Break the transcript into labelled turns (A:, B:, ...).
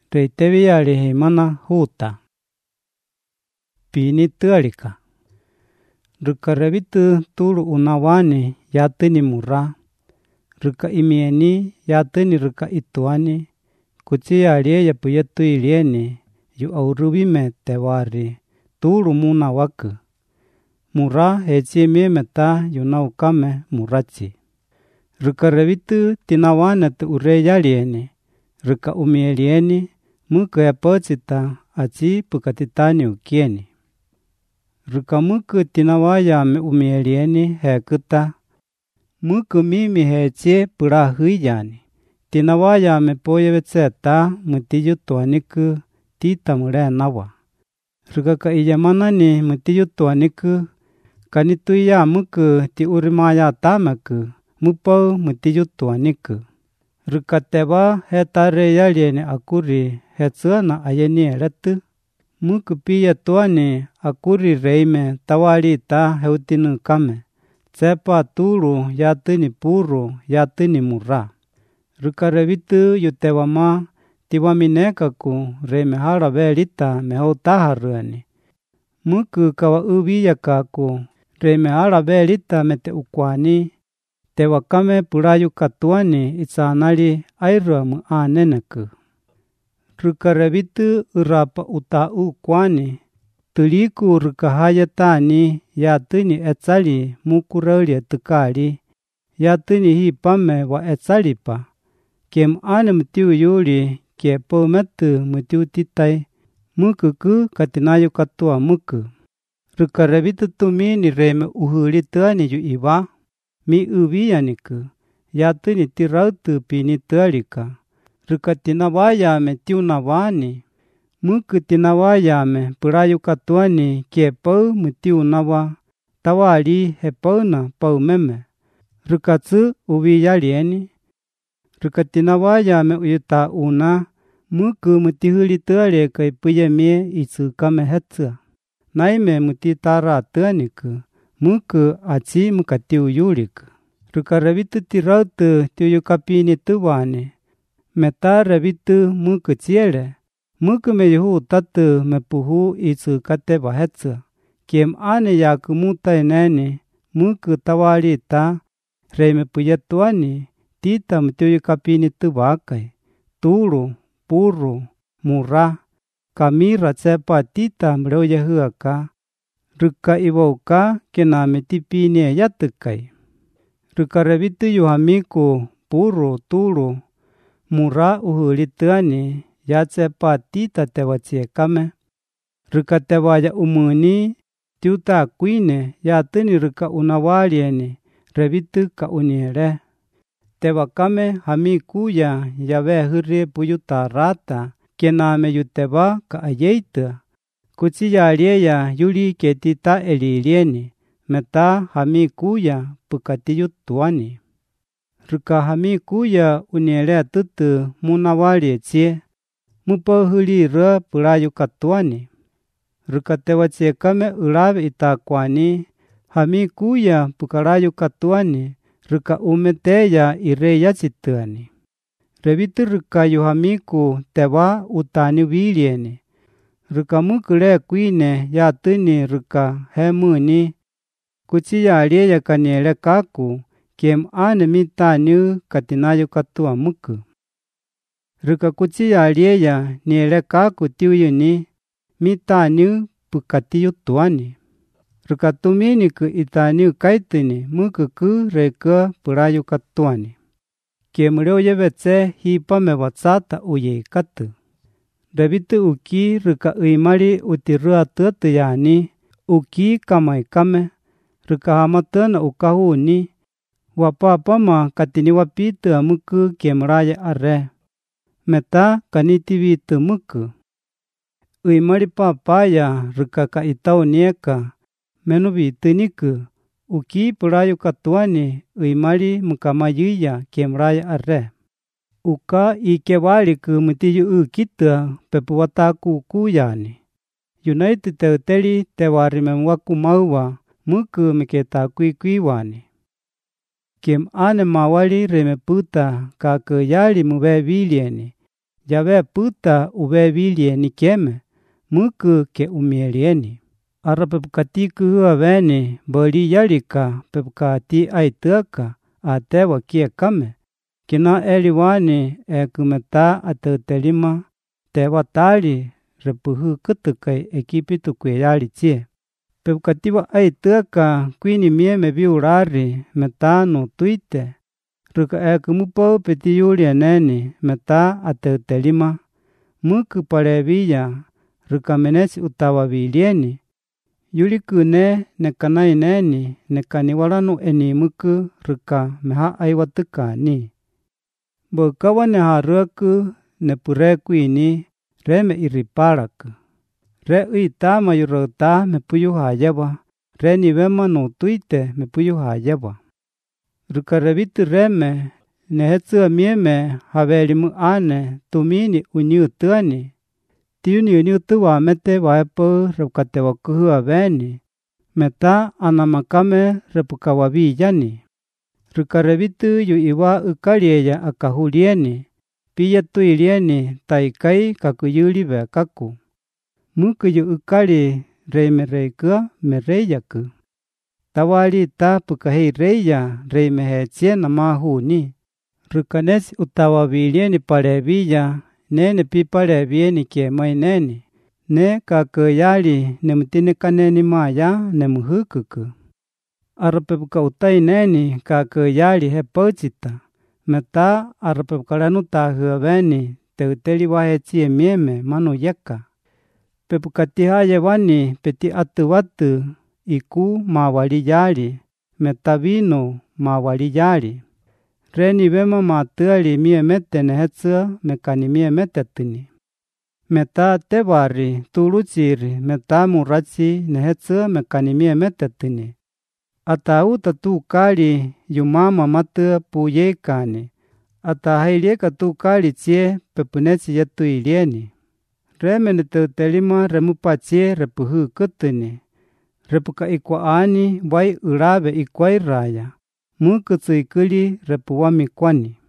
A: Reiteviali himana huta. Pini tualika. Ruka revitu tulu unawani yatini mura. Ruka imieni yatini ruka ituani. Kuchia alie yapuyetu ilieni. Yu aurubime tewari. Tulu muna waku. Mura hechie miemeta yunaukame murachi. Ruka revitu tinawane tu ureyalieni. Ruka umielieni. Muka ya pochita achi pukatitani ukieni. Ruka muku tinawaya me umielieni hekuta. Muku mimi hechie pura huyani. Tinawaya me poyevetseta mutiyutuaniku tita mure nawa. Ruka ka iyamanani mutiyutuaniku. Kanituya muku ti urimaya tamaku. Mupau mutiyutuaniku. Ruka teba hetare yalieni akuri hetsuana ayeni eletu. Muku piya tuani akuri reime tawalita heutinu kame. Tsepa tulu yatini puru yatini mura. Ruka revitu yutewama tiwaminekaku reime hala velita mehotaharuani. Muku kawa ubiyakaku reime hala velita mete ukwani. Tewakame purayu katuani itsanali airuamu aneneku. Ruka revitu urapa utau kwani. Tuliku ruka hayatani yatini etsali mukurali etukali. Yatini hipame wa etsalipa. Kiem ane mutiu yuli kiepo metu mutiu titai. Mukuku katinayu katua muku. Ruka revitu tumini reme uhulituani yu iwa. Mi ubiyaniku. Yatini tirautu pini tualika. Ruka tinawayame tiunawani. Muku tinawayame purayu katuani kiepau mutiunawa. Tawali hepauna paumeme. Ruka tsu ubiyalieni. Ruka tinawayame uyuta una. Muku mutihulituali kaipuyemie itsukame hetsua. Naime mutitara tuaniku. Muku achi mukatiu yuliku. Ruka revitu tirautu tiuyukapini tuwani. Meta revitu muku chiele. Muku meyuhu tatu mepuhu itsukate bahetsa. Kiem ane yaku mutaineni. Muku tawalita. Reime puyetuani. Tita mutiuyukapini tuwakai. Tulu, puru, mura. Kamira tsepa tita mreuyehuaka. Ruka iwauka kename tipini yatukai. Ruka revitu yuhamiku puru tulu. Mura uhulituani yatsepa tita tewachiekame. Ruka tewaya umuni tiuta kuine yatini ruka unawalieni revitu ka uniere. Tewakame hamikuya yawe hurri puyuta rata kename yuteba ka ayeitua. Kuchiya alieya yuli ketita elilieni. Meta hamikuya pukatiyu tuani. Ruka hamikuya unielea tutu munawali chie. Mupohuli rua purayu katuani. Ruka tewachiekame ulawe itakwani. Hamikuya pukarayu katuani. Ruka umeteya ireya chituani. Revitu ruka yuhamiku tewa utani wilieni. Ruka mukule kuine yatini ruka hemuni. Kuchiya alieya kaniele kaku. Kiem ane mitaniu katinayu katua muku. Ruka kuchiya alieya niele kaku tiuyuni. Mitaniu pukatiyu tuani. Ruka tuminiku itaniu kaitini mukuku reka purayu katuani. Kiem reoyevetse hipame watsata uye katu. Revitu uki ruka uimali utirua tuatu yani. Uki kamaikame. Ruka hamatana ukahuni. Wapapama katini wapitu muku kemraya are. Meta kanitivitu muku. Uimali papaya ruka ka itaunieka. Menuvitu niku. Uki purayu katuani uimali mukamayuya kemraya are. Uka ikewaliku mutiyu ukitua pepu wataku kuyani. Yunaitu teuteli tewarime wakumauwa muku miketa kuikiwani. Kiem ane mawali reme puta kaku yali muwe wilieni. Yave puta uvevilie keme, muku ke umielieni. Ara pepukati kuhua veni, boli yalika pepukati aituaka, atewa kie kame. Kina eliwani kumeta ateutelima, tewa tali, repuhu kutukai ekipitu kuyali chie. Pepukatiwa aituaka, kuini mieme viurari, metanu tuite. Ruka kumupau peti yulianeni, meta ateutelima, muku palevilla, ruka menesi utawavilieni. Yulikune nekanaineni, nekaniwalanu eni muku, ruka meha aiwatukani. Bokawane haruaku, nepureku ini, reme iriparaku. Re uitama yurota mepuyu hayawa, re nivema no tuite mepuyu hayawa. Ruka revitu reme, nehetsu mieme havelimu ane, tumini uniutuani. Tiuni uniutuwa mete waepo repukate wakuhua veni, meta anamakame repukawavillani. Ruka revitu yu iwa ukalieya akahulieni, piya tuilieni taikai kakuyuli vekaku. Muku yu ukali reimereikua mereyaku. Tawali ta pukahei reya reimehechie na mahuni. Rukanesi utawavilieni palevilla, nene pipalevieni kiemaineni. Ne kakuyali nemutinikaneni maya nemuhukuku. Arapepuka utaineni kakuyali hepauchita. Meta arapepukalanu tahuaveni teuteli wahechie mieme manu yaka. Pepukati hayewani peti atuwatu iku mawaliyali, meta vino mawaliyali. Reni vema matuali miemete nehetsua mekani miemetetini. Meta tebari tuluchiri meta murachi nehetsua mekani miemetetini. Atauta tukali yumama matua puyekani. Atahailieka tukali chie pepunechi yetu ilieni. Remene teutelima remupachie repuhu kutuni. Repuka ikwaani wai urave ikwairaya. Muku tsuikuli repuwami kwani.